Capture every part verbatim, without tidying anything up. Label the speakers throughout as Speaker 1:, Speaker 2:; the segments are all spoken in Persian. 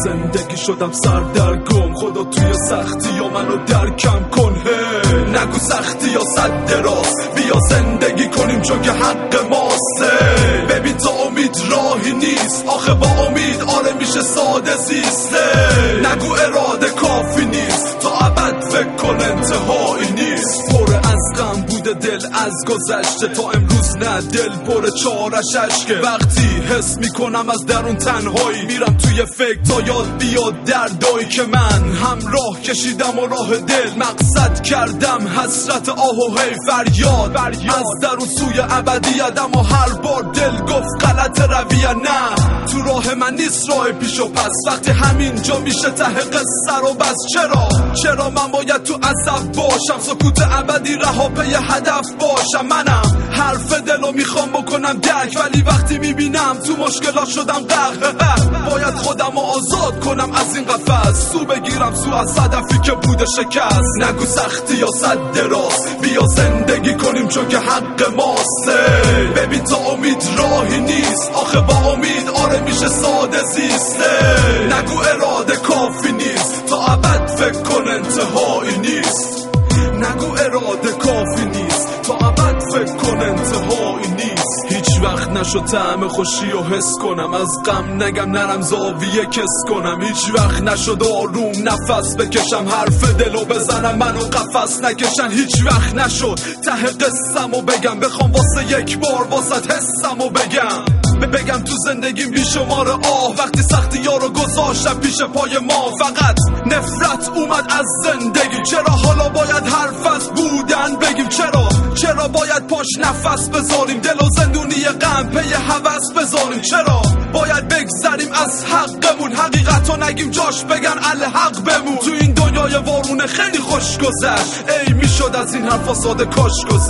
Speaker 1: زندگی شدم سردرگم، خدا توی سختی یا منو درکم کن. هی نگو سختی یا صد دراز، بیا زندگی کنیم چون که حق ماست. ببین تا امید راهی نیست، آخه با امید آره میشه ساده زیسته. نگو اراده کافی نیست، تا ابد فکر کن انتهایی نیست. پر از غم بوده دل از گذشته، تا امروز نه دل پر چارش عشقه. وقتی حس میکنم از درون تنهایی، میرم توی فکر تا یاد بیاد دردایی که من همراه کشیدم و راه دل مقصد کردم. حسرت آه و هی فریاد از درون سوی ابدیتم و هر بار دل گفت غلط رویه. نه تو راه من نیست راه پیش و پس، وقتی همین جا میشه ته قصه رو بس. چرا چرا من باید تو عذاب باشم، سکوت ابدی رها پی هدف باشم. منم حرف دلو میخوام بکنم درک، ولی وقتی میبینم تو مشکلات شدم غرق. باید خودم آزاد کنم از این قفس، سو بگیرم سو از هدفی که بوده شکست. نگو سختی یا صد دراز، بیا زندگی کنیم چون که حق ماست. ببین تا امید راهی نیست، آخه با امید آره میشه ساده زیسته. نگو اراده کافی نیست، تا ابد فکر کن انتهایی نیست. نگو اراده کافی نیست، تا ابد فکر کن انتهایی نیست. هیچ وقت نشد طعم خوشی و حس کنم، از غم نگم نرم زاویه کس کنم. هیچ وقت نشد آروم نفس بکشم، حرف دلو بزنم منو قفس نکشن. هیچ وقت نشد ته قصم و بگم، بخوام واسه یک بار واسه حسم و بگم بگم تو زندگیم بیشمار آه، وقتی سختی ها رو گذاشتم پیش پای ما. فقط نفرت اومد از زندگی، چرا حالا باید حرف از بودن بگیم؟ چرا چرا باید پاش نفس بذاریم، دل و زندونی غم پی هوس بذاریم؟ چرا باید بگذریم از حقمون، حقیقت رو نگیم جاش بگن الحق بمون. تو این دنیای وارونه خیلی خوش گذشت، ای میشد از این حرفا ساده کاش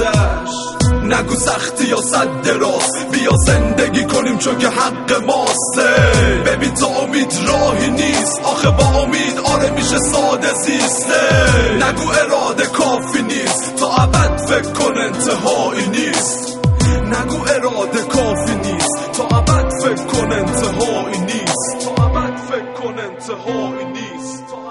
Speaker 1: گذشت. نگو سختی یا صد دراز، بیا زندگی کنیم چون که حق ماست. ببین تا امید راهی نیست، آخه با امید آره میشه ساده زیسته. نگو اراده کافی نیست، تا ابد فکر کن انتهایی نیست. نگو اراده کافی نیست، تا ابد فکر کن انتهایی نیست. تا ابد فکر کن انتهایی نیست.